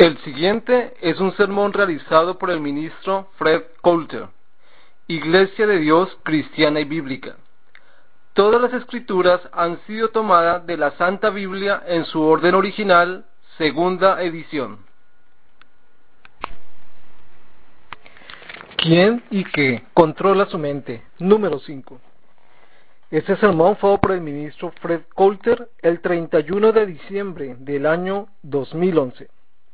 El siguiente es un sermón realizado por el ministro Fred Coulter, Iglesia de Dios Cristiana y Bíblica. Todas las escrituras han sido tomadas de la Santa Biblia en su orden original, segunda edición. ¿Quién y qué controla su mente? Número 5. Este sermón fue por el ministro Fred Coulter el 31 de diciembre del año 2011.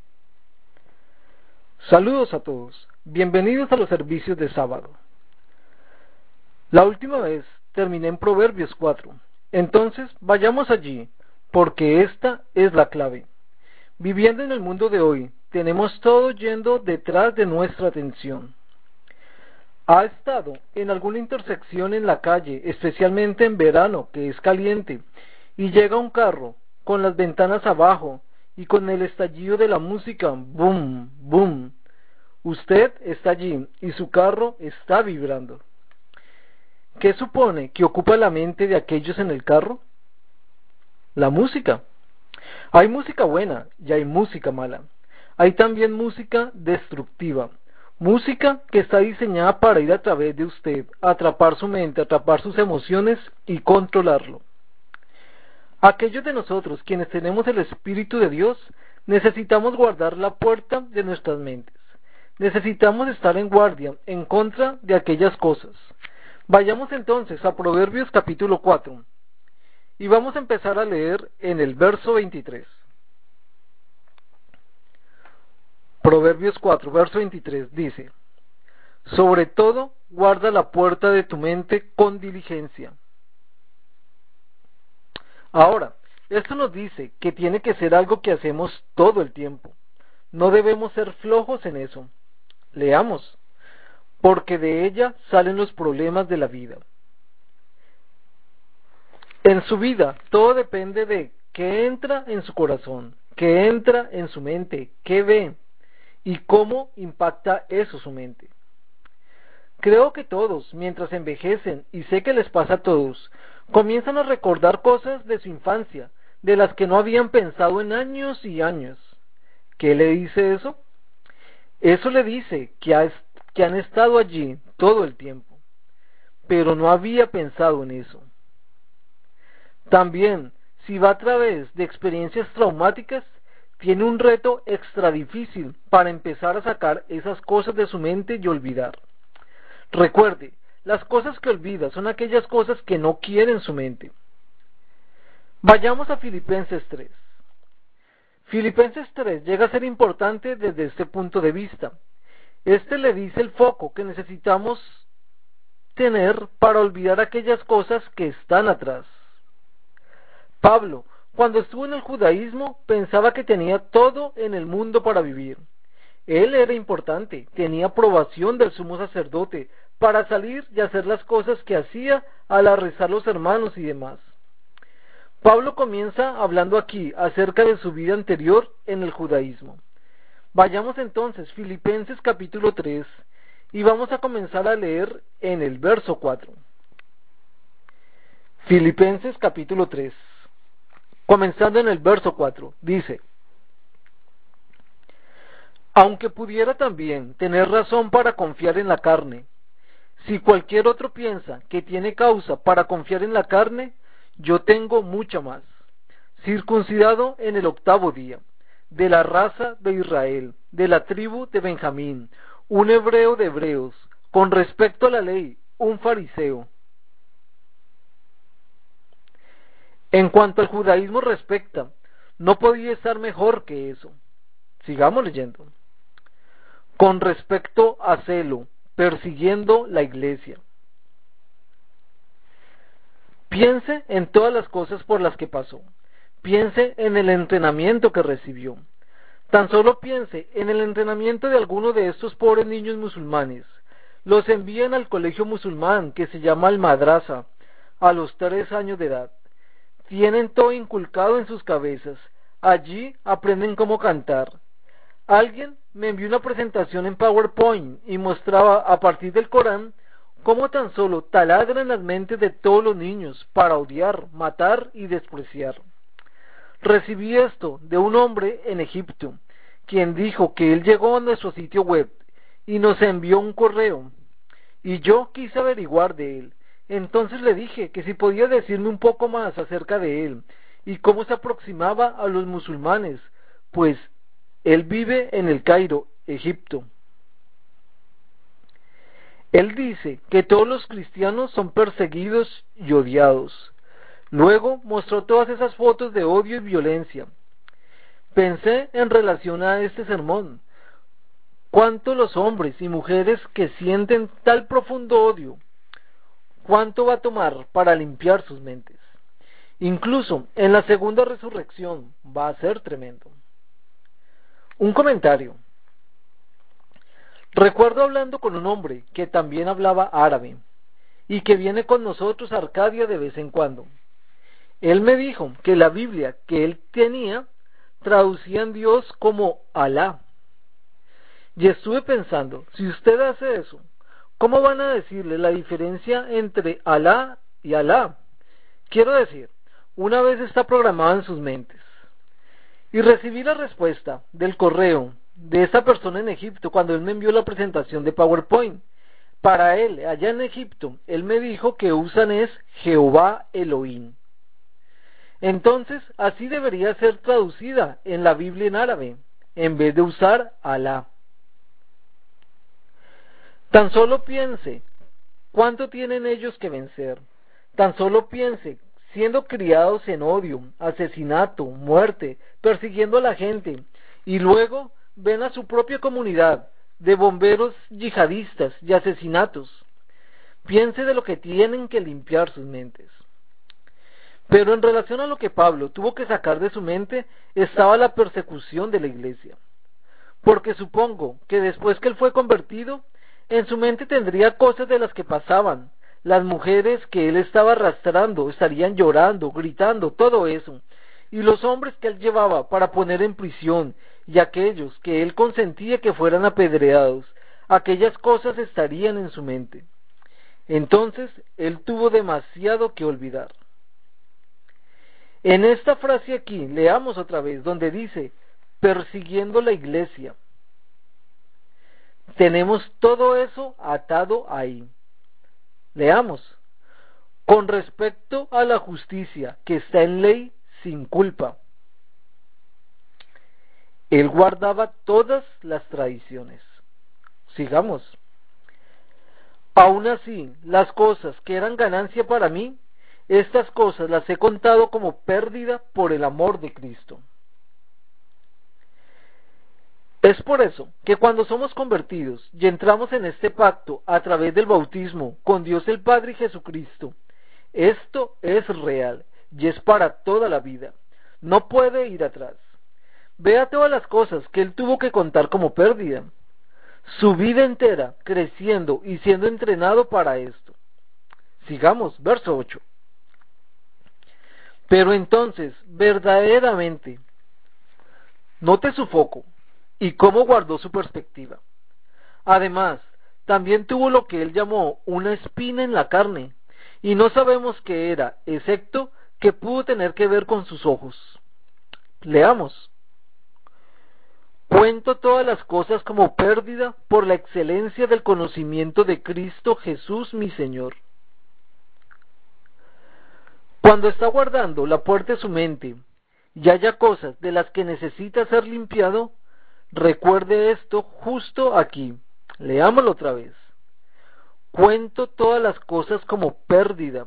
Saludos a todos, bienvenidos a los servicios de sábado. La última vez terminé en Proverbios 4, entonces vayamos allí, porque esta es la clave. Viviendo en el mundo de hoy, tenemos todo yendo detrás de nuestra atención. ¿Ha estado en alguna intersección en la calle, especialmente en verano, que es caliente, y llega un carro con las ventanas abajo y con el estallido de la música, boom, boom? Usted está allí y su carro está vibrando. ¿Qué supone que ocupa la mente de aquellos en el carro? La música. Hay música buena y hay música mala. Hay también música destructiva. Música que está diseñada para ir a través de usted, atrapar su mente, atrapar sus emociones y controlarlo. Aquellos de nosotros quienes tenemos el Espíritu de Dios, necesitamos guardar la puerta de nuestras mentes. Necesitamos estar en guardia en contra de aquellas cosas. Vayamos entonces a Proverbios capítulo 4 y vamos a empezar a leer en el verso 23. Proverbios 4, verso 23 dice: sobre todo, guarda la puerta de tu mente con diligencia. Ahora, esto nos dice que tiene que ser algo que hacemos todo el tiempo. No debemos ser flojos en eso. Leamos, porque de ella salen los problemas de la vida. En su vida, todo depende de qué entra en su corazón, qué entra en su mente, qué ve y cómo impacta eso su mente. Creo que todos, mientras envejecen, y sé que les pasa a todos, comienzan a recordar cosas de su infancia, de las que no habían pensado en años y años. ¿Qué le dice eso? Eso le dice que han estado allí todo el tiempo, pero no había pensado en eso. También, si va a través de experiencias traumáticas, tiene un reto extra difícil para empezar a sacar esas cosas de su mente y olvidar. Recuerde, las cosas que olvida son aquellas cosas que no quiere en su mente. Vayamos a Filipenses 3. Filipenses 3 llega a ser importante desde este punto de vista. Este le dice el foco que necesitamos tener para olvidar aquellas cosas que están atrás. Pablo, cuando estuvo en el judaísmo, pensaba que tenía todo en el mundo para vivir. Él era importante, tenía aprobación del sumo sacerdote para salir y hacer las cosas que hacía al rezar los hermanos y demás. Pablo comienza hablando aquí acerca de su vida anterior en el judaísmo. Vayamos entonces, Filipenses capítulo 3, y vamos a comenzar a leer en el verso 4. Filipenses capítulo 3, comenzando en el verso 4, dice: aunque pudiera también tener razón para confiar en la carne, si cualquier otro piensa que tiene causa para confiar en la carne, yo tengo mucha más. Circuncidado en el 8º día, de la raza de Israel, de la tribu de Benjamín, un hebreo de hebreos, con respecto a la ley, un fariseo. En cuanto al judaísmo respecta, no podía estar mejor que eso. Sigamos leyendo. Con respecto a celo, persiguiendo la iglesia. Piense en todas las cosas por las que pasó. Piense en el entrenamiento que recibió. Tan solo piense en el entrenamiento de alguno de estos pobres niños musulmanes. Los envían al colegio musulmán que se llama Al-Madrasa a los 3 años de edad. Tienen todo inculcado en sus cabezas. Allí aprenden cómo cantar. Alguien me envió una presentación en PowerPoint y mostraba a partir del Corán cómo tan solo taladran las mentes de todos los niños para odiar, matar y despreciar. Recibí esto de un hombre en Egipto quien dijo que él llegó a nuestro sitio web y nos envió un correo, y yo quise averiguar de él. Entonces le dije que si podía decirme un poco más acerca de él y cómo se aproximaba a los musulmanes, pues él vive en el Cairo, Egipto. Él dice que todos los cristianos son perseguidos y odiados. Luego mostró todas esas fotos de odio y violencia. Pensé en relación a este sermón, cuánto los hombres y mujeres que sienten tal profundo odio, cuánto va a tomar para limpiar sus mentes. Incluso en la segunda resurrección va a ser tremendo. Un comentario. Recuerdo hablando con un hombre que también hablaba árabe y que viene con nosotros a Arcadia de vez en cuando. Él me dijo que la Biblia que él tenía traducía en Dios como Alá. Y estuve pensando, si usted hace eso, ¿cómo van a decirle la diferencia entre Alá y Alá? Quiero decir, una vez está programado en sus mentes. Y recibí la respuesta del correo de esa persona en Egipto cuando él me envió la presentación de PowerPoint. Para él, allá en Egipto, él me dijo que usan es Jehová Elohim. Entonces, así debería ser traducida en la Biblia en árabe, en vez de usar Alá. Tan solo piense, ¿cuánto tienen ellos que vencer? Tan solo piense, siendo criados en odio, asesinato, muerte, persiguiendo a la gente, y luego ven a su propia comunidad de bomberos yihadistas y asesinatos. Piense de lo que tienen que limpiar sus mentes. Pero en relación a lo que Pablo tuvo que sacar de su mente, estaba la persecución de la iglesia. Porque supongo que después que él fue convertido, en su mente tendría cosas de las que pasaban. Las mujeres que él estaba arrastrando estarían llorando, gritando, todo eso. Y los hombres que él llevaba para poner en prisión, y aquellos que él consentía que fueran apedreados, aquellas cosas estarían en su mente. Entonces, él tuvo demasiado que olvidar. En esta frase aquí, leamos otra vez, donde dice, persiguiendo la iglesia. Tenemos todo eso atado ahí. Leamos. Con respecto a la justicia que está en ley sin culpa. Él guardaba todas las tradiciones. Sigamos. Aún así, las cosas que eran ganancia para mí, estas cosas las he contado como pérdida por el amor de Cristo. Es por eso que cuando somos convertidos y entramos en este pacto a través del bautismo con Dios el Padre y Jesucristo, esto es real y es para toda la vida. No puede ir atrás. Vea todas las cosas que él tuvo que contar como pérdida. Su vida entera creciendo y siendo entrenado para esto. Sigamos, verso 8. Pero entonces, verdaderamente, note su foco y cómo guardó su perspectiva. Además, también tuvo lo que él llamó una espina en la carne, y no sabemos qué era, excepto que pudo tener que ver con sus ojos. Leamos. Cuento todas las cosas como pérdida por la excelencia del conocimiento de Cristo Jesús mi Señor. Cuando está guardando la puerta de su mente y haya cosas de las que necesita ser limpiado, recuerde esto justo aquí. Leámoslo otra vez. Cuento todas las cosas como pérdida.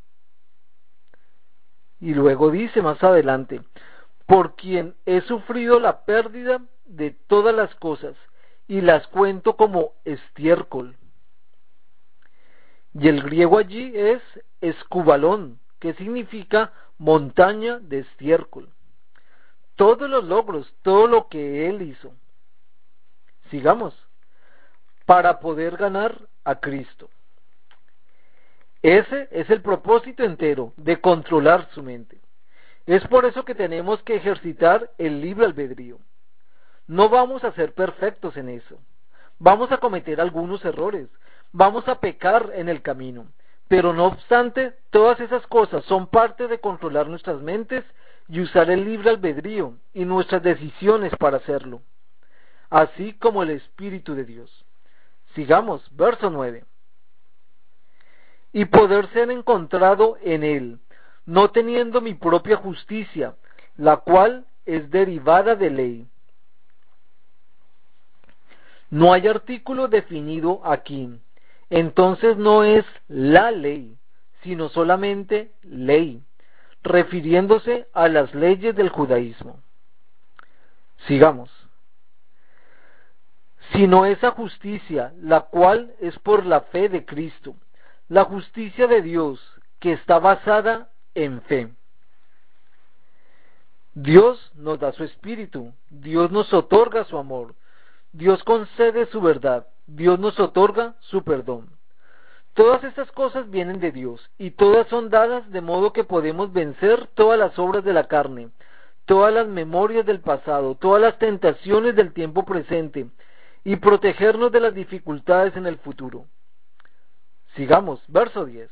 Y luego dice más adelante, por quien he sufrido la pérdida de todas las cosas y las cuento como estiércol. Y el griego allí es escubalón, que significa montaña de estiércol. Todos los logros, todo lo que él hizo. Sigamos. Para poder ganar a Cristo. Ese es el propósito entero de controlar su mente. Es por eso que tenemos que ejercitar el libre albedrío. No vamos a ser perfectos en eso. Vamos a cometer algunos errores. Vamos a pecar en el camino. Pero no obstante, todas esas cosas son parte de controlar nuestras mentes y usar el libre albedrío y nuestras decisiones para hacerlo. así como el Espíritu de Dios. Sigamos, verso 9. Y poder ser encontrado en él, no teniendo mi propia justicia, la cual es derivada de ley. No hay artículo definido aquí, entonces no es la ley, sino solamente ley, refiriéndose a las leyes del judaísmo. Sigamos. Sino esa justicia, la cual es por la fe de Cristo, la justicia de Dios, que está basada en fe. Dios nos da su espíritu, Dios nos otorga su amor, Dios concede su verdad, Dios nos otorga su perdón. Todas estas cosas vienen de Dios, y todas son dadas de modo que podemos vencer todas las obras de la carne, todas las memorias del pasado, todas las tentaciones del tiempo presente, y protegernos de las dificultades en el futuro. Sigamos, verso 10.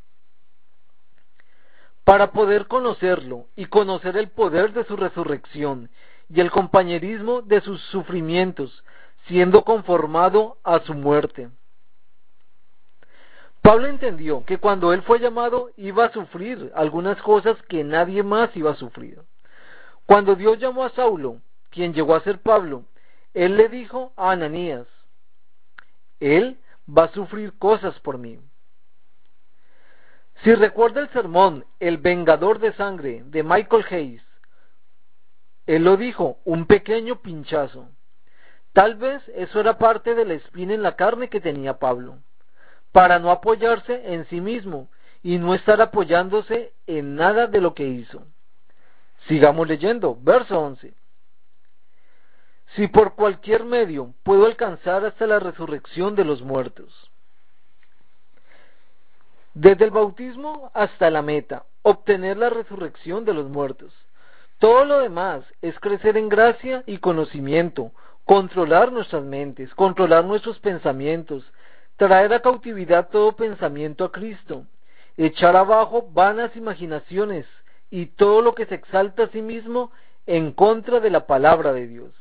Para poder conocerlo y conocer el poder de su resurrección y el compañerismo de sus sufrimientos, siendo conformado a su muerte. Pablo entendió que cuando él fue llamado iba a sufrir algunas cosas que nadie más iba a sufrir. Cuando Dios llamó a Saulo, quien llegó a ser Pablo, él le dijo a Ananías, él va a sufrir cosas por mí. Si recuerda el sermón El vengador de sangre de Michael Hayes, él lo dijo, un pequeño pinchazo. Tal vez eso era parte de la espina en la carne que tenía Pablo, para no apoyarse en sí mismo y no estar apoyándose en nada de lo que hizo. Sigamos leyendo, verso 11. Si por cualquier medio puedo alcanzar hasta la resurrección de los muertos. Desde el bautismo hasta la meta, obtener la resurrección de los muertos. Todo lo demás es crecer en gracia y conocimiento, controlar nuestras mentes, controlar nuestros pensamientos, traer a cautividad todo pensamiento a Cristo, echar abajo vanas imaginaciones y todo lo que se exalta a sí mismo en contra de la palabra de Dios.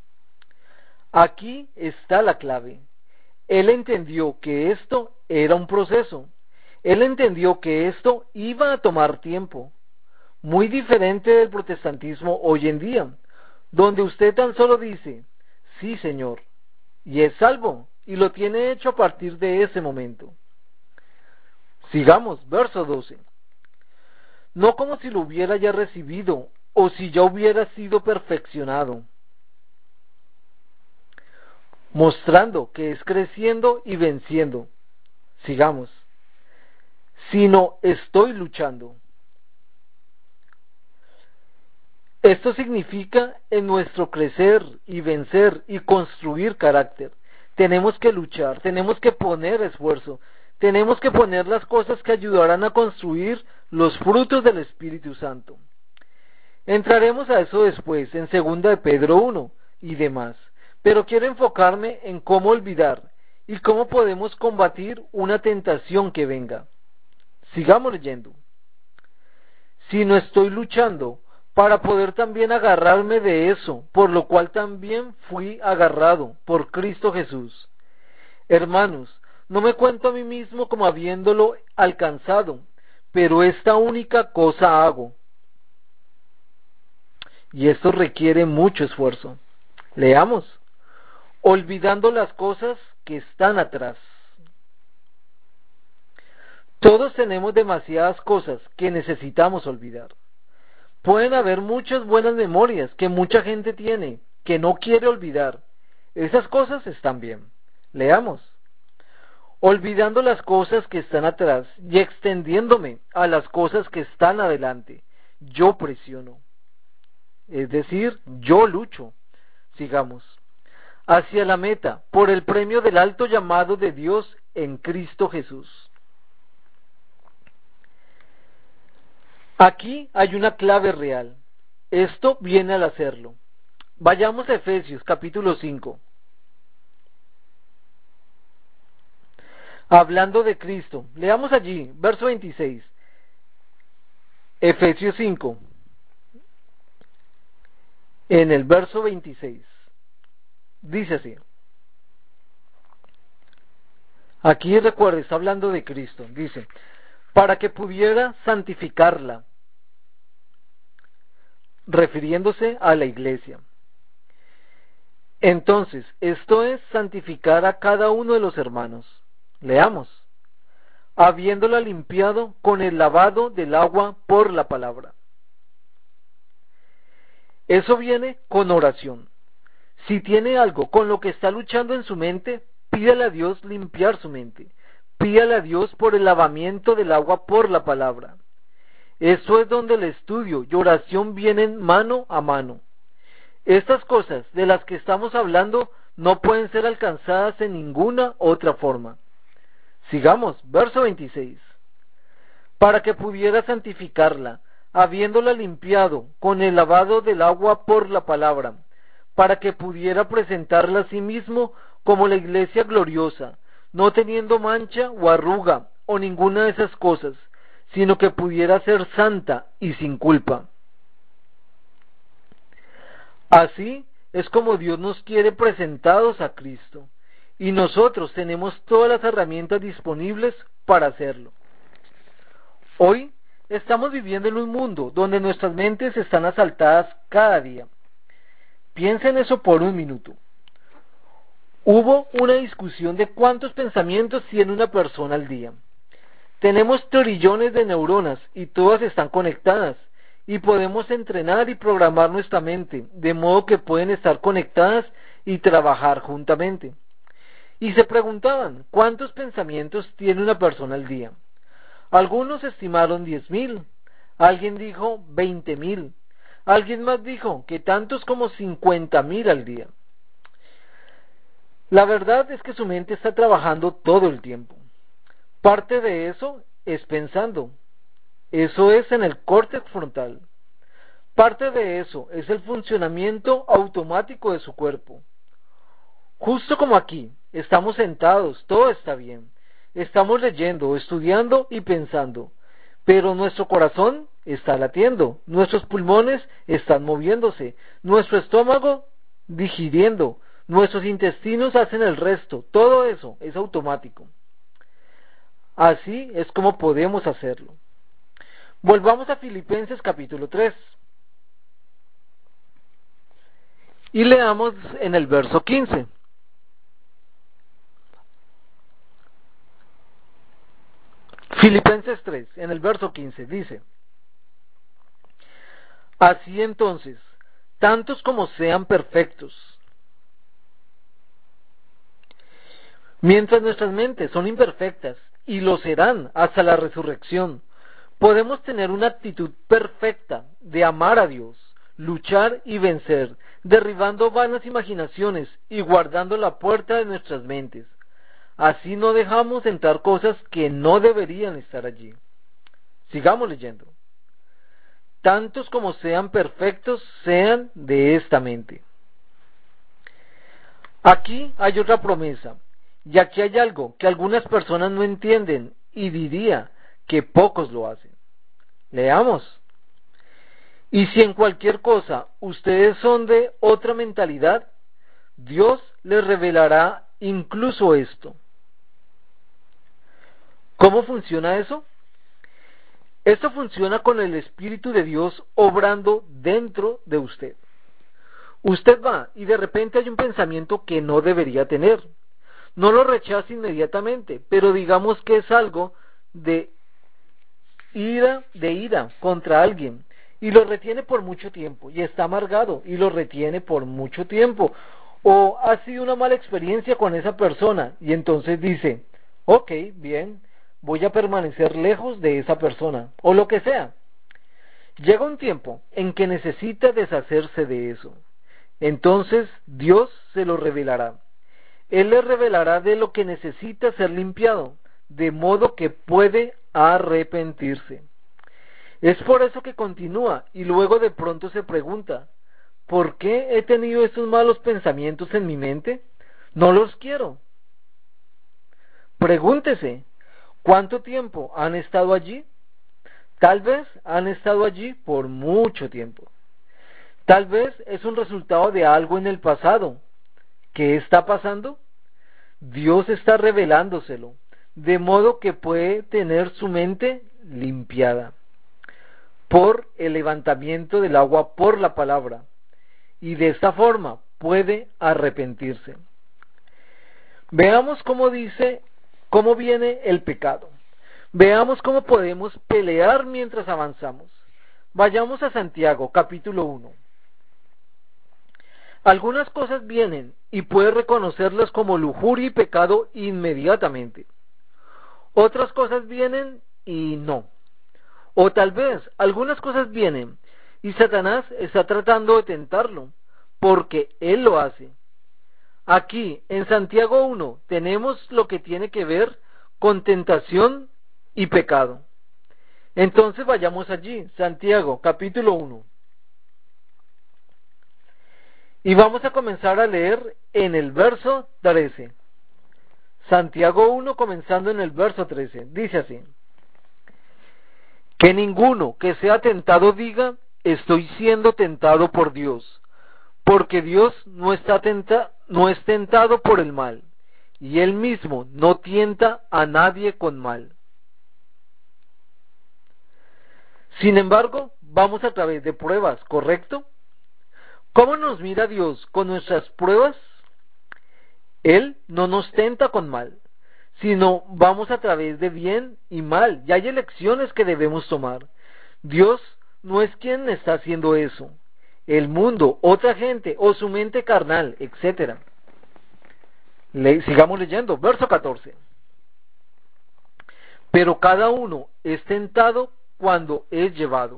Aquí está la clave. Él entendió que esto era un proceso. Él entendió que esto iba a tomar tiempo, muy diferente del protestantismo hoy en día, donde usted tan solo dice, sí Señor, y es salvo, y lo tiene hecho a partir de ese momento. Sigamos, verso 12. No como si lo hubiera ya recibido, o si ya hubiera sido perfeccionado, mostrando que es creciendo y venciendo. Sigamos. Sino estoy luchando. Esto significa en nuestro crecer y vencer y construir carácter. Tenemos que luchar, tenemos que poner esfuerzo, tenemos que poner las cosas que ayudarán a construir los frutos del Espíritu Santo. Entraremos a eso después, en 2 de Pedro 1 y demás, pero quiero enfocarme en cómo olvidar y cómo podemos combatir una tentación que venga. Sigamos leyendo. Si no estoy luchando para poder también agarrarme de eso, por lo cual también fui agarrado por Cristo Jesús. Hermanos, no me cuento a mí mismo como habiéndolo alcanzado, pero esta única cosa hago. Y esto requiere mucho esfuerzo. Leamos. Olvidando las cosas que están atrás. Todos tenemos demasiadas cosas que necesitamos olvidar. Pueden haber muchas buenas memorias que mucha gente tiene, que no quiere olvidar. Esas cosas están bien. Leamos. Olvidando las cosas que están atrás y extendiéndome a las cosas que están adelante, yo presiono. Es decir, yo lucho. Sigamos. Hacia la meta, por el premio del alto llamado de Dios en Cristo Jesús. Aquí hay una clave real. Esto viene al hacerlo. Vayamos a Efesios capítulo 5. Hablando de Cristo, leamos allí, verso 26. Efesios 5, en el verso 26. Dice así. Aquí recuerda, está hablando de Cristo. Dice, para que pudiera santificarla, refiriéndose a la iglesia. Entonces, esto es santificar a cada uno de los hermanos. Leamos. Habiéndola limpiado con el lavado del agua por la palabra. Eso viene con oración. Si tiene algo con lo que está luchando en su mente, pídale a Dios limpiar su mente. Pídale a Dios por el lavamiento del agua por la palabra. Eso es donde el estudio y oración vienen mano a mano. Estas cosas de las que estamos hablando no pueden ser alcanzadas en ninguna otra forma. Sigamos, verso 26. Para que pudiera santificarla, habiéndola limpiado con el lavado del agua por la palabra, para que pudiera presentarla a sí mismo como la iglesia gloriosa, no teniendo mancha o arruga o ninguna de esas cosas, sino que pudiera ser santa y sin culpa. Así es como Dios nos quiere presentados a Cristo, y nosotros tenemos todas las herramientas disponibles para hacerlo. Hoy estamos viviendo en un mundo donde nuestras mentes están asaltadas cada día. Piensa en eso por un minuto. Hubo una discusión de cuántos pensamientos tiene una persona al día. Tenemos trillones de neuronas y todas están conectadas, y podemos entrenar y programar nuestra mente, de modo que pueden estar conectadas y trabajar juntamente. Y se preguntaban, ¿cuántos pensamientos tiene una persona al día? Algunos estimaron 10,000, alguien dijo 20,000, alguien más dijo que tantos como 50,000 al día. La verdad es que su mente está trabajando todo el tiempo. Parte de eso es pensando. Eso es en el córtex frontal. Parte de eso es el funcionamiento automático de su cuerpo. Justo como aquí, estamos sentados, todo está bien. Estamos leyendo, estudiando y pensando. Pero nuestro corazón está latiendo, nuestros pulmones están moviéndose, nuestro estómago digiriendo, nuestros intestinos hacen el resto. Todo eso es automático. Así es como podemos hacerlo. Volvamos a Filipenses capítulo 3 y leamos en el verso 15. Filipenses 3, en el verso 15, dice: Así entonces, tantos como sean perfectos, mientras nuestras mentes son imperfectas y lo serán hasta la resurrección, podemos tener una actitud perfecta de amar a Dios, luchar y vencer, derribando vanas imaginaciones y guardando la puerta de nuestras mentes. Así no dejamos entrar cosas que no deberían estar allí. Sigamos leyendo. Tantos como sean perfectos, sean de esta mente. Aquí hay otra promesa, y aquí hay algo que algunas personas no entienden, y diría que pocos lo hacen. Leamos. Y si en cualquier cosa ustedes son de otra mentalidad, Dios les revelará incluso esto. ¿Cómo funciona eso? Esto funciona con el Espíritu de Dios obrando dentro de usted. Usted va y de repente hay un pensamiento que no debería tener. No lo rechaza inmediatamente, pero digamos que es algo de ira contra alguien y lo retiene por mucho tiempo y está amargado y lo retiene por mucho tiempo, o ha sido una mala experiencia con esa persona y entonces dice, ok, bien, voy a permanecer lejos de esa persona, o lo que sea. Llega un tiempo en que necesita deshacerse de eso. Entonces Dios se lo revelará. Él le revelará de lo que necesita ser limpiado, de modo que puede arrepentirse. Es por eso que continúa y luego de pronto se pregunta, ¿por qué he tenido estos malos pensamientos en mi mente? No los quiero. Pregúntese, ¿cuánto tiempo han estado allí? Tal vez han estado allí por mucho tiempo. Tal vez es un resultado de algo en el pasado ¿Qué está pasando? Dios está revelándoselo, de modo que puede tener su mente limpiada por el levantamiento del agua por la palabra, y de esta forma puede arrepentirse. Veamos cómo viene el pecado. Veamos cómo podemos pelear mientras avanzamos. Vayamos a Santiago, capítulo 1. Algunas cosas vienen y puedes reconocerlas como lujuria y pecado inmediatamente. Otras cosas vienen y no. O tal vez algunas cosas vienen y Satanás está tratando de tentarlo, porque él lo hace. Aquí, en Santiago 1, tenemos lo que tiene que ver con tentación y pecado. Entonces vayamos allí, Santiago, capítulo 1. Y vamos a comenzar a leer en el verso 13. Santiago 1, comenzando en el verso 13. Dice así: que ninguno que sea tentado diga, estoy siendo tentado por Dios, porque Dios no es tentado por el mal, y Él mismo no tienta a nadie con mal. Sin embargo, vamos a través de pruebas, ¿correcto? ¿Cómo nos mira Dios con nuestras pruebas? Él no nos tenta con mal, sino vamos a través de bien y mal, y hay elecciones que debemos tomar. Dios no es quien está haciendo eso, el mundo, otra gente o su mente carnal, etc. Sigamos leyendo, verso 14. Pero cada uno es tentado cuando es llevado.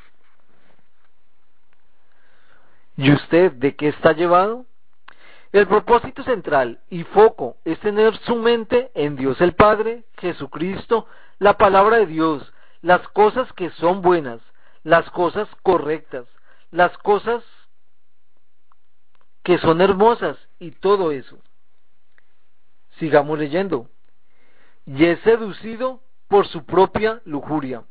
¿Y usted de qué está llevado? El propósito central y foco es tener su mente en Dios el Padre, Jesucristo, la palabra de Dios, las cosas que son buenas, las cosas correctas, las cosas que son hermosas y todo eso. Sigamos leyendo. Y es seducido por su propia lujuria.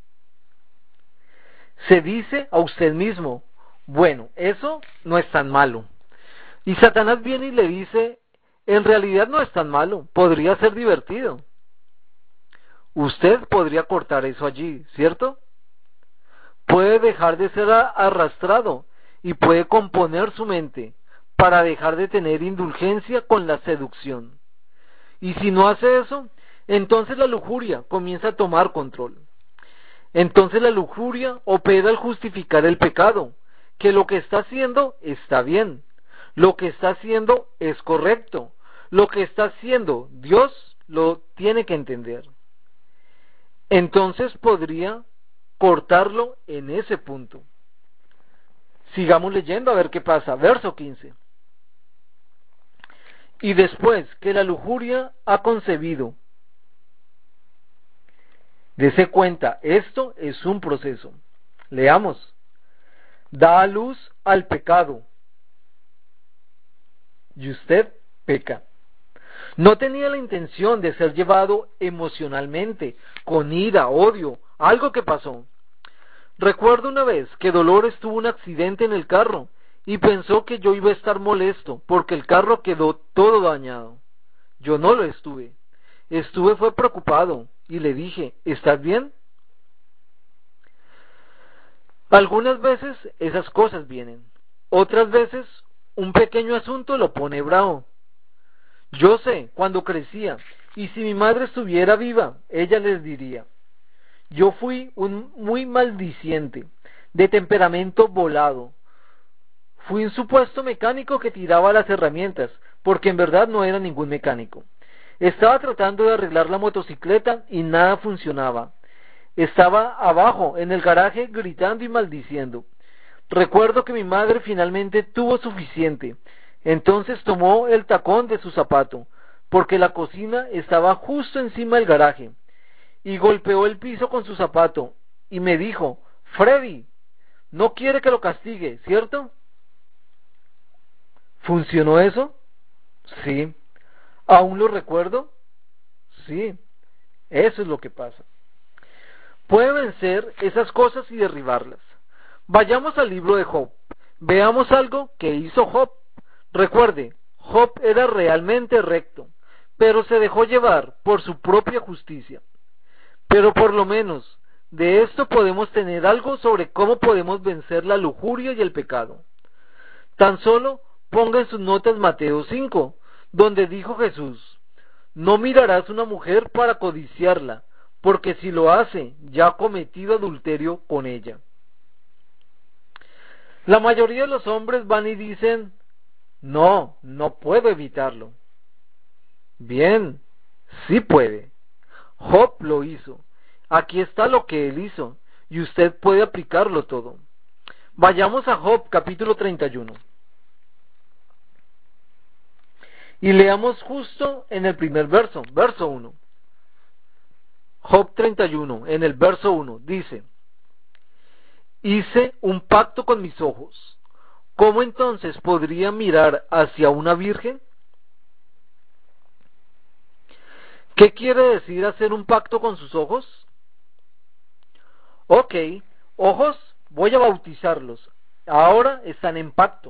Se dice a usted mismo, bueno, eso no es tan malo. Y Satanás viene y le dice, en realidad no es tan malo, podría ser divertido. Usted podría cortar eso allí, ¿cierto? Puede dejar de ser arrastrado y puede componer su mente para dejar de tener indulgencia con la seducción. Y si no hace eso, entonces la lujuria comienza a tomar control. Entonces la lujuria opera al justificar el pecado, que lo que está haciendo está bien, lo que está haciendo es correcto, lo que está haciendo Dios lo tiene que entender. Entonces podría cortarlo en ese punto. Sigamos leyendo a ver qué pasa. Verso 15. Y después que la lujuria ha concebido, dese cuenta, esto es un proceso. Leamos. Da a luz al pecado. Y usted peca. No tenía la intención de ser llevado emocionalmente, con ira, odio, algo que pasó. Recuerdo una vez que Dolores tuvo un accidente en el carro y pensó que yo iba a estar molesto porque el carro quedó todo dañado. Yo no lo estuve. Fue preocupado y le dije, ¿estás bien? Algunas veces esas cosas vienen. Otras veces un pequeño asunto lo pone bravo. Yo sé, cuando crecía, y si mi madre estuviera viva, ella les diría, yo fui un muy maldiciente, de temperamento volado. Fui un supuesto mecánico que tiraba las herramientas, porque en verdad no era ningún mecánico. Estaba tratando de arreglar la motocicleta y nada funcionaba. Estaba abajo, en el garaje, gritando y maldiciendo. Recuerdo que mi madre finalmente tuvo suficiente. Entonces tomó el tacón de su zapato, porque la cocina estaba justo encima del garaje, y golpeó el piso con su zapato, y me dijo, Freddy, no quiere que lo castigue, ¿cierto? ¿Funcionó eso? Sí. ¿Aún lo recuerdo? Sí. Eso es lo que pasa. Puede vencer esas cosas y derribarlas. Vayamos al libro de Job. Veamos algo que hizo Job. Recuerde, Job era realmente recto, pero se dejó llevar por su propia justicia. Pero por lo menos de esto podemos tener algo sobre cómo podemos vencer la lujuria y el pecado. Tan solo ponga en sus notas Mateo 5, donde dijo Jesús: no mirarás una mujer para codiciarla, porque si lo hace, ya ha cometido adulterio con ella. La mayoría de los hombres van y dicen: no, no puedo evitarlo. Bien, sí puede. Job lo hizo. Aquí está lo que él hizo, y usted puede aplicarlo todo. Vayamos a Job capítulo 31. Y leamos justo en el primer verso, verso 1. Job 31, en el verso 1, dice: hice un pacto con mis ojos. ¿Cómo entonces podría mirar hacia una virgen? ¿Qué quiere decir hacer un pacto con sus ojos? Ok, ojos, voy a bautizarlos. Ahora están en pacto.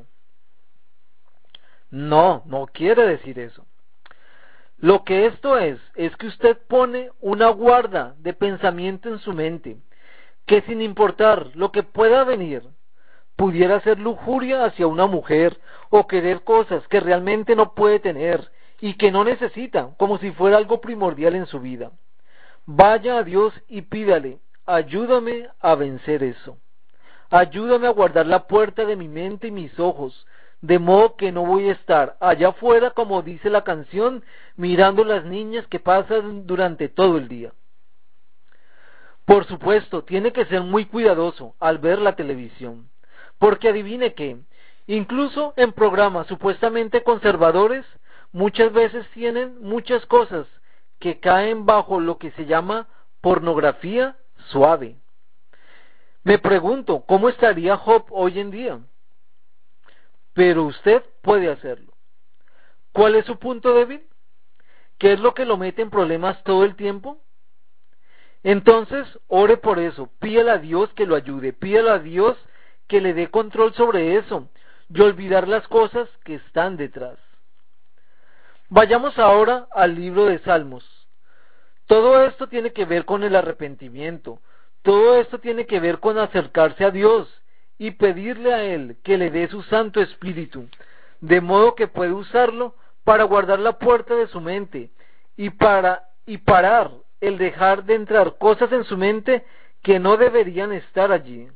No, no quiere decir eso. Lo que esto es que usted pone una guarda de pensamiento en su mente, que sin importar lo que pueda venir, pudiera ser lujuria hacia una mujer o querer cosas que realmente no puede tener y que no necesita, como si fuera algo primordial en su vida. Vaya a Dios y pídale: ayúdame a vencer eso. Ayúdame a guardar la puerta de mi mente y mis ojos, de modo que no voy a estar allá afuera, como dice la canción, mirando las niñas que pasan durante todo el día. Por supuesto, tiene que ser muy cuidadoso al ver la televisión, porque adivine qué, incluso en programas supuestamente conservadores, muchas veces tienen muchas cosas que caen bajo lo que se llama pornografía suave. Me pregunto, ¿cómo estaría Job hoy en día? Pero usted puede hacerlo. ¿Cuál es su punto débil? ¿Qué es lo que lo mete en problemas todo el tiempo? Entonces, ore por eso, pídale a Dios que lo ayude, pídale a Dios que le dé control sobre eso y olvidar las cosas que están detrás. Vayamos ahora al libro de Salmos. Todo esto tiene que ver con el arrepentimiento, todo esto tiene que ver con acercarse a Dios y pedirle a Él que le dé su Santo Espíritu, de modo que puede usarlo para guardar la puerta de su mente y parar el dejar de entrar cosas en su mente que no deberían estar allí.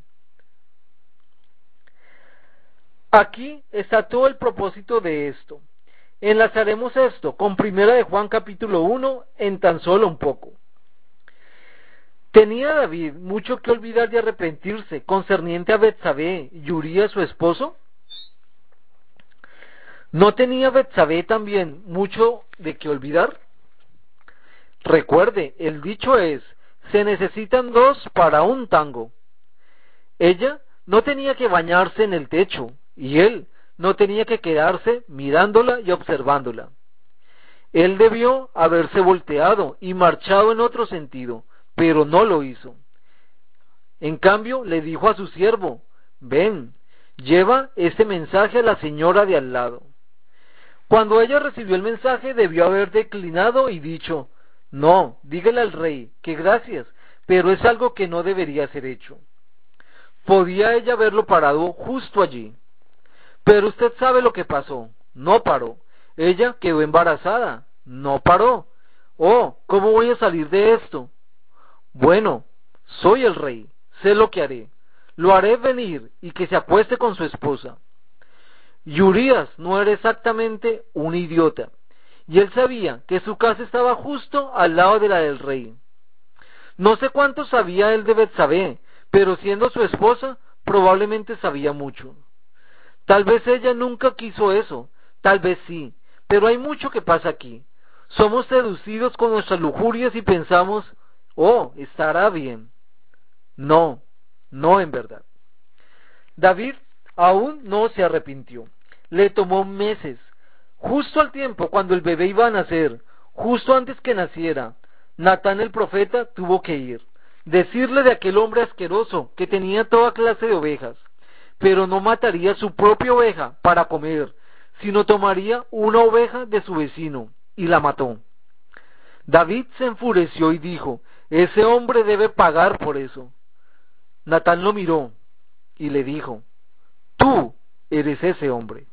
Aquí está todo el propósito de esto. Enlazaremos esto con Primera de Juan capítulo 1 en tan solo un poco. ¿Tenía David mucho que olvidar y arrepentirse concerniente a Betsabé y Urías su esposo? ¿No tenía Betsabé también mucho de qué olvidar? Recuerde, el dicho es: se necesitan dos para un tango. Ella no tenía que bañarse en el techo, y él no tenía que quedarse mirándola y observándola. Él debió haberse volteado y marchado en otro sentido, pero no lo hizo. En cambio, le dijo a su siervo: ven, lleva este mensaje a la señora de al lado. Cuando ella recibió el mensaje, debió haber declinado y dicho: no, dígale al rey que gracias, pero es algo que no debería ser hecho. Podía ella haberlo parado justo allí. Pero usted sabe lo que pasó. No paró. Ella quedó embarazada. No paró. Oh, ¿cómo voy a salir de esto? Bueno, soy el rey. Sé lo que haré. Lo haré venir y que se acueste con su esposa. Y Urías no era exactamente un idiota. Y él sabía que su casa estaba justo al lado de la del rey. No sé cuánto sabía él de Betsabé, pero siendo su esposa, probablemente sabía mucho. Tal vez ella nunca quiso eso, tal vez sí, pero hay mucho que pasa aquí. Somos seducidos con nuestras lujurias y pensamos: oh, estará bien. No, no en verdad. David aún no se arrepintió. Le tomó meses, justo al tiempo cuando el bebé iba a nacer, justo antes que naciera. Natán el profeta tuvo que ir, decirle de aquel hombre asqueroso que tenía toda clase de ovejas, pero no mataría su propia oveja para comer, sino tomaría una oveja de su vecino, y la mató. David se enfureció y dijo, ese hombre debe pagar por eso. Natán lo miró y le dijo, tú eres ese hombre.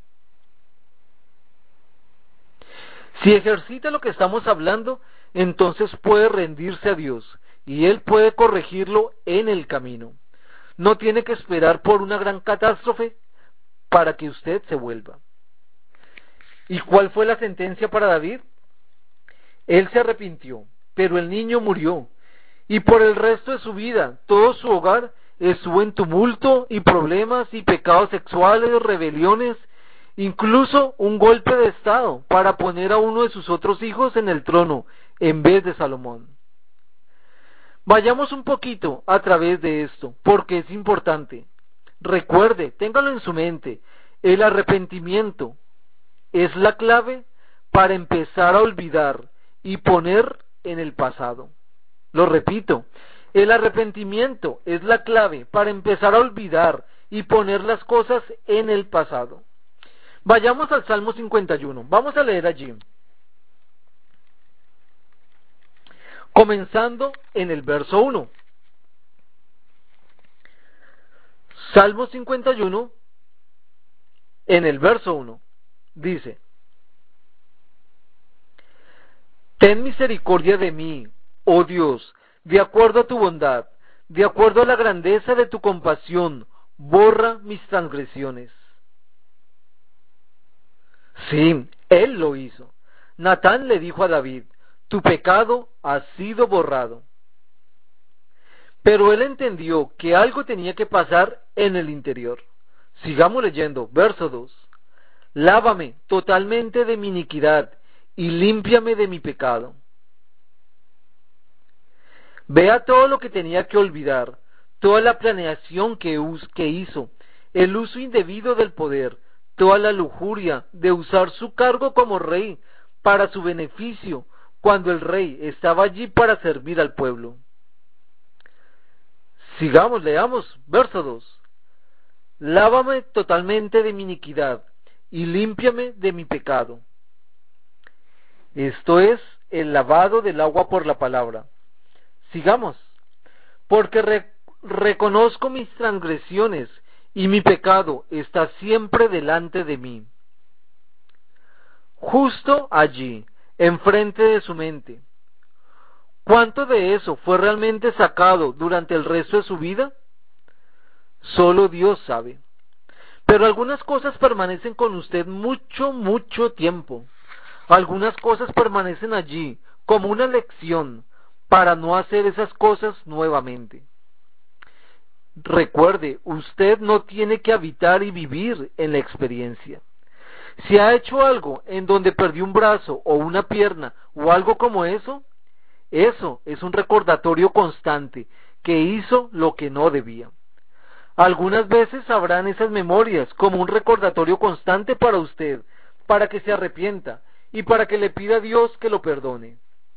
Si ejercita lo que estamos hablando, entonces puede rendirse a Dios y Él puede corregirlo en el camino. No tiene que esperar por una gran catástrofe para que usted se vuelva. ¿Y cuál fue la sentencia para David? Él se arrepintió, pero el niño murió, y por el resto de su vida, todo su hogar estuvo en tumulto y problemas y pecados sexuales, rebeliones, incluso un golpe de estado para poner a uno de sus otros hijos en el trono en vez de Salomón. Vayamos un poquito a través de esto, porque es importante. Recuerde, téngalo en su mente, el arrepentimiento es la clave para empezar a olvidar y poner en el pasado. Lo repito, el arrepentimiento es la clave para empezar a olvidar y poner las cosas en el pasado. Vayamos al Salmo 51, vamos a leer allí. Comenzando en el verso 1. Salmo 51, en el verso 1, dice, ten misericordia de mí, oh Dios, de acuerdo a tu bondad, de acuerdo a la grandeza de tu compasión, borra mis transgresiones. Sí, él lo hizo. Natán le dijo a David, tu pecado ha sido borrado. Pero él entendió que algo tenía que pasar en el interior. Sigamos leyendo, verso 2. Lávame totalmente de mi iniquidad y límpiame de mi pecado. Vea todo lo que tenía que olvidar, toda la planeación que hizo, el uso indebido del poder, toda la lujuria de usar su cargo como rey para su beneficio, cuando el rey estaba allí para servir al pueblo. Sigamos, leamos, verso 2. Lávame totalmente de mi iniquidad y límpiame de mi pecado. Esto es el lavado del agua por la palabra. Sigamos, porque reconozco mis transgresiones y mi pecado está siempre delante de mí. Justo allí, enfrente de su mente. ¿Cuánto de eso fue realmente sacado durante el resto de su vida? Solo Dios sabe. Pero algunas cosas permanecen con usted mucho tiempo. Algunas cosas permanecen allí como una lección para no hacer esas cosas nuevamente. Recuerde, usted no tiene que habitar y vivir en la experiencia. Si ha hecho algo en donde perdió un brazo o una pierna o algo como eso es un recordatorio constante que hizo lo que no debía. Algunas veces habrán esas memorias como un recordatorio constante para usted, para que se arrepienta y para que le pida a Dios que lo perdone.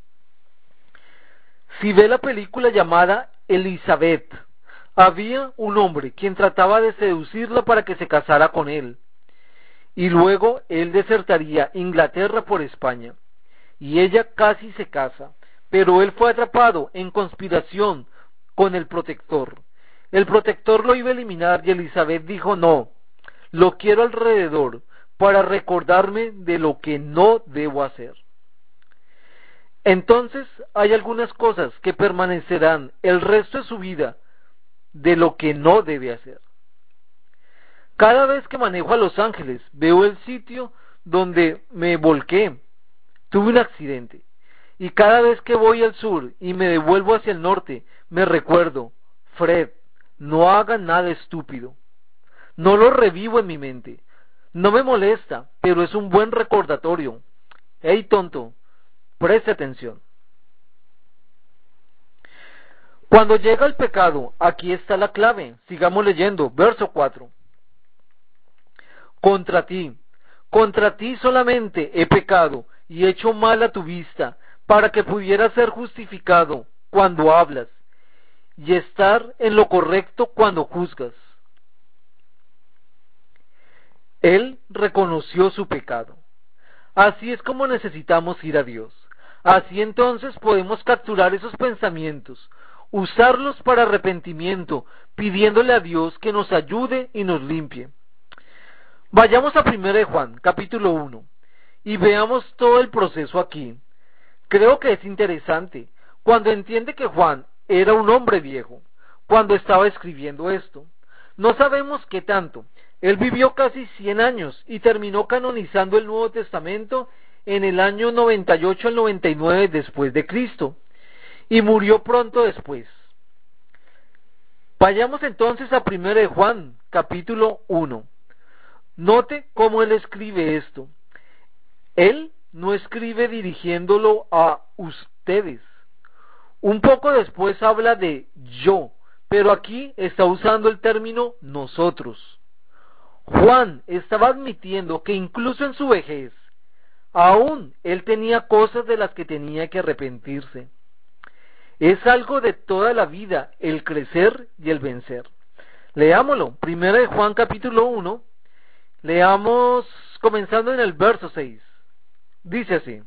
Si ve la película llamada Elizabeth, había un hombre quien trataba de seducirla para que se casara con él, y luego él desertaría Inglaterra por España, y ella casi se casa, pero él fue atrapado en conspiración con el protector. El protector lo iba a eliminar y Elizabeth dijo no, lo quiero alrededor para recordarme de lo que no debo hacer. Entonces hay algunas cosas que permanecerán el resto de su vida de lo que no debe hacer. Cada vez que manejo a Los Ángeles veo el sitio donde me volqué, tuve un accidente. Y cada vez que voy al sur y me devuelvo hacia el norte, me recuerdo, Fred, no haga nada estúpido. No lo revivo en mi mente. No me molesta, pero es un buen recordatorio. Hey, tonto, preste atención. Cuando llega el pecado, aquí está la clave. Sigamos leyendo, verso 4. Contra ti solamente he pecado y hecho mal a tu vista, para que pudieras ser justificado cuando hablas y estar en lo correcto cuando juzgas. Él reconoció su pecado. Así es como necesitamos ir a Dios. Así entonces podemos capturar esos pensamientos, usarlos para arrepentimiento, pidiéndole a Dios que nos ayude y nos limpie. Vayamos a 1 de Juan, capítulo 1, y veamos todo el proceso aquí. Creo que es interesante cuando entiende que Juan era un hombre viejo, cuando estaba escribiendo esto. No sabemos qué tanto. Él vivió casi 100 años y terminó canonizando el Nuevo Testamento en el año 98 al 99 después de Cristo, y murió pronto después. Vayamos entonces a 1 de Juan, capítulo 1. Note cómo él escribe esto. Él no escribe dirigiéndolo a ustedes. Un poco después habla de yo, pero aquí está usando el término nosotros. Juan estaba admitiendo que incluso en su vejez, aún él tenía cosas de las que tenía que arrepentirse. Es algo de toda la vida el crecer y el vencer. Leámoslo, 1 de Juan capítulo 1, leamos comenzando en el verso 6. Dice así: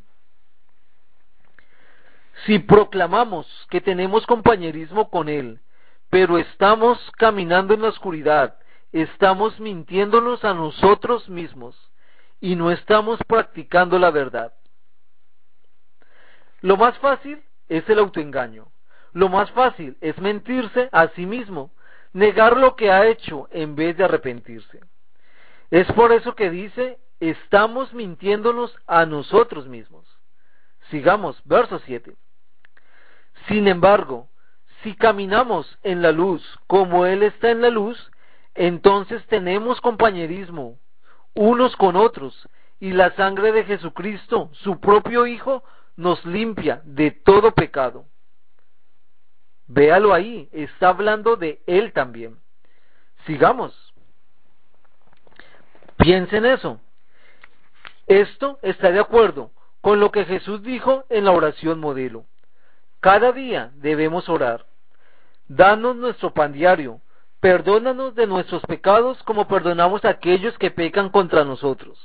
si proclamamos que tenemos compañerismo con Él, pero estamos caminando en la oscuridad, estamos mintiéndonos a nosotros mismos y no estamos practicando la verdad. Lo más fácil es el autoengaño. Lo más fácil es mentirse a sí mismo, negar lo que ha hecho en vez de arrepentirse. Es por eso que dice, estamos mintiéndonos a nosotros mismos. Sigamos, verso 7. Sin embargo, si caminamos en la luz como Él está en la luz, entonces tenemos compañerismo unos con otros, y la sangre de Jesucristo, su propio Hijo, nos limpia de todo pecado. Véalo ahí, está hablando de Él también. Sigamos. Piensa en eso. Esto está de acuerdo con lo que Jesús dijo en la oración modelo. Cada día debemos orar. Danos nuestro pan diario. Perdónanos de nuestros pecados como perdonamos a aquellos que pecan contra nosotros.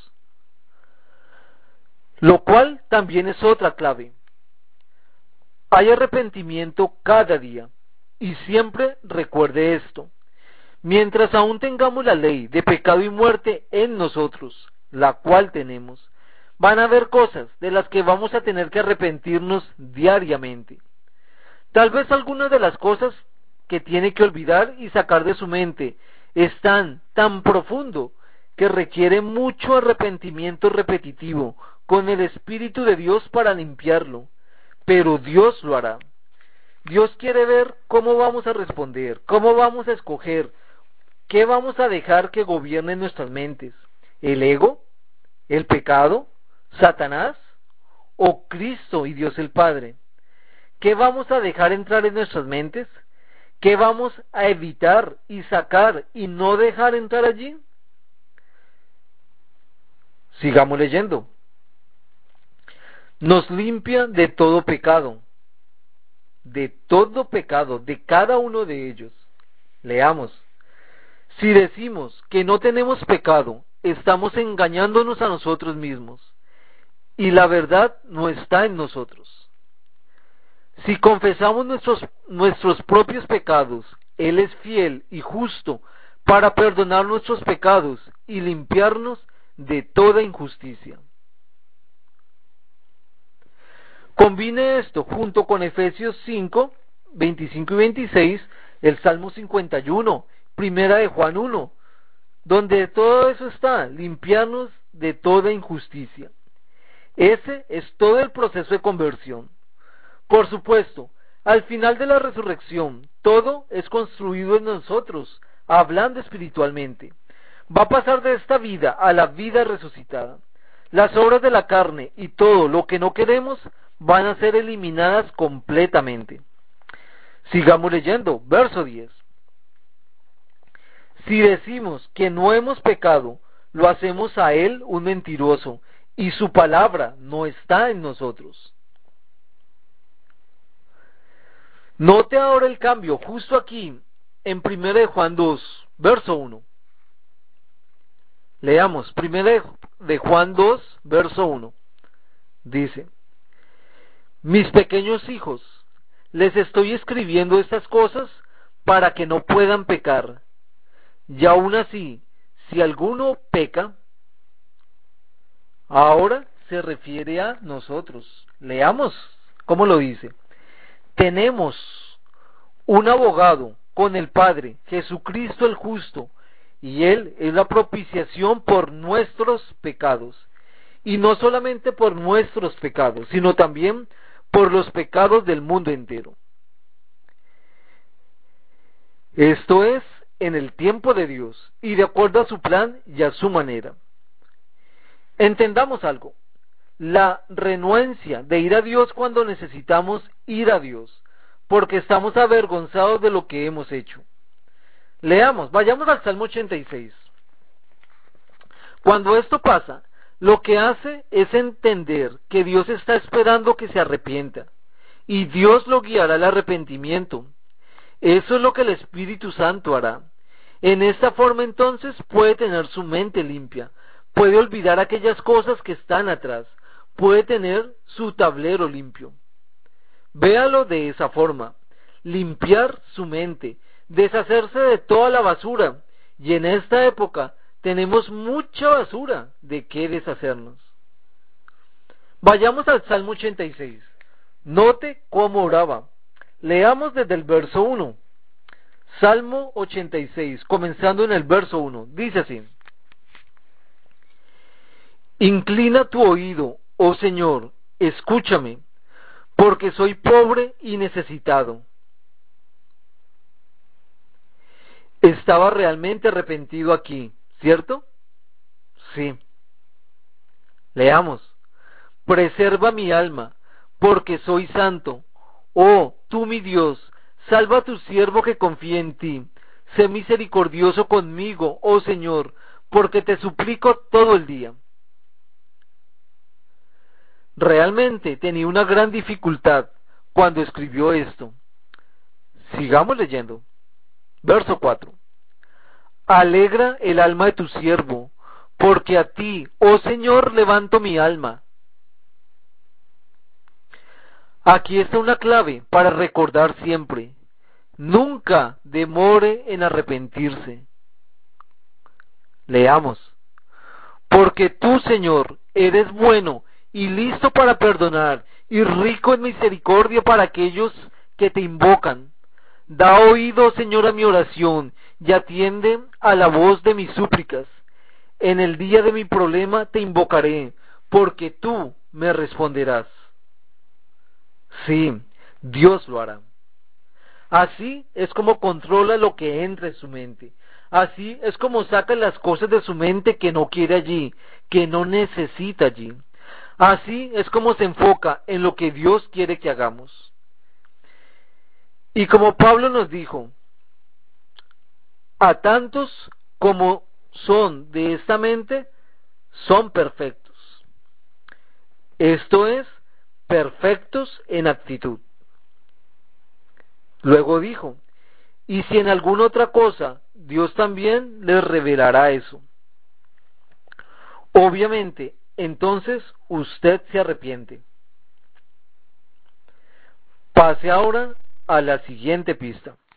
Lo cual también es otra clave. Hay arrepentimiento cada día. Y siempre recuerde esto. Mientras aún tengamos la ley de pecado y muerte en nosotros, la cual tenemos, van a haber cosas de las que vamos a tener que arrepentirnos diariamente. Tal vez algunas de las cosas que tiene que olvidar y sacar de su mente están tan profundo que requiere mucho arrepentimiento repetitivo con el Espíritu de Dios para limpiarlo, pero Dios lo hará. Dios quiere ver cómo vamos a responder, cómo vamos a escoger, qué vamos a dejar que gobierne nuestras mentes, el ego, el pecado, Satanás o Cristo y Dios el Padre. ¿Qué vamos a dejar entrar en nuestras mentes? ¿Qué vamos a evitar y sacar y no dejar entrar allí? Sigamos leyendo. Nos limpia de todo pecado, de cada uno de ellos. Leamos. Si decimos que no tenemos pecado, estamos engañándonos a nosotros mismos, y la verdad no está en nosotros. Si confesamos nuestros propios pecados, Él es fiel y justo para perdonar nuestros pecados y limpiarnos de toda injusticia. Combine esto junto con Efesios 5, 25 y 26, el Salmo 51, Primera de Juan 1, donde todo eso está, limpiarnos de toda injusticia. Ese es todo el proceso de conversión. Por supuesto, al final de la resurrección, todo es construido en nosotros, hablando espiritualmente. Va a pasar de esta vida a la vida resucitada. Las obras de la carne y todo lo que no queremos van a ser eliminadas completamente. Sigamos leyendo, verso 10. Si decimos que no hemos pecado, lo hacemos a Él un mentiroso, y su palabra no está en nosotros. Note ahora el cambio justo aquí en 1 de Juan 2, verso 1. Leamos, primero de Juan 2, verso 1. Dice, mis pequeños hijos, les estoy escribiendo estas cosas para que no puedan pecar. Y aún así, si alguno peca, ahora se refiere a nosotros. Leamos cómo lo dice. Tenemos un abogado con el Padre, Jesucristo el justo, y Él es la propiciación por nuestros pecados. Y no solamente por nuestros pecados, sino también por los pecados del mundo entero. Esto es en el tiempo de Dios y de acuerdo a su plan y a su manera. Entendamos algo. La renuencia de ir a Dios cuando necesitamos ir a Dios, porque estamos avergonzados de lo que hemos hecho. Leamos, vayamos al Salmo 86. Cuando esto pasa, lo que hace es entender que Dios está esperando que se arrepienta, y Dios lo guiará al arrepentimiento. Eso es lo que el Espíritu Santo hará. En esta forma entonces puede tener su mente limpia, puede olvidar aquellas cosas que están atrás, puede tener su tablero limpio. Véalo de esa forma, limpiar su mente, deshacerse de toda la basura, y en esta época tenemos mucha basura de qué deshacernos. Vayamos al Salmo 86. Note cómo oraba. Leamos desde el verso 1. Salmo 86, comenzando en el verso 1. Dice así. Inclina tu oído, oh Señor, escúchame, porque soy pobre y necesitado. Estaba realmente arrepentido aquí, ¿cierto? Sí. Leamos. Preserva mi alma, porque soy santo. Oh, tú mi Dios, salva a tu siervo que confía en ti. Sé misericordioso conmigo, oh Señor, porque te suplico todo el día. Realmente tenía una gran dificultad cuando escribió esto. Sigamos leyendo. Verso 4. Alegra el alma de tu siervo, porque a ti, oh Señor, levanto mi alma. Aquí está una clave para recordar siempre. Nunca demore en arrepentirse. Leamos. Porque tú, Señor, eres bueno y listo para perdonar y rico en misericordia para aquellos que te invocan. Da oído, Señor, a mi oración y atiende a la voz de mis súplicas. En el día de mi problema te invocaré, porque tú me responderás. Sí, Dios lo hará. Así es como controla lo que entra en su mente. Así es como saca las cosas de su mente que no quiere allí, que no necesita allí. Así es como se enfoca en lo que Dios quiere que hagamos. Y como Pablo nos dijo, a tantos como son de esta mente, son perfectos. Esto es, perfectos en actitud. Luego dijo, y si en alguna otra cosa, Dios también les revelará eso. Obviamente, entonces usted se arrepiente. Pase ahora a la siguiente pista.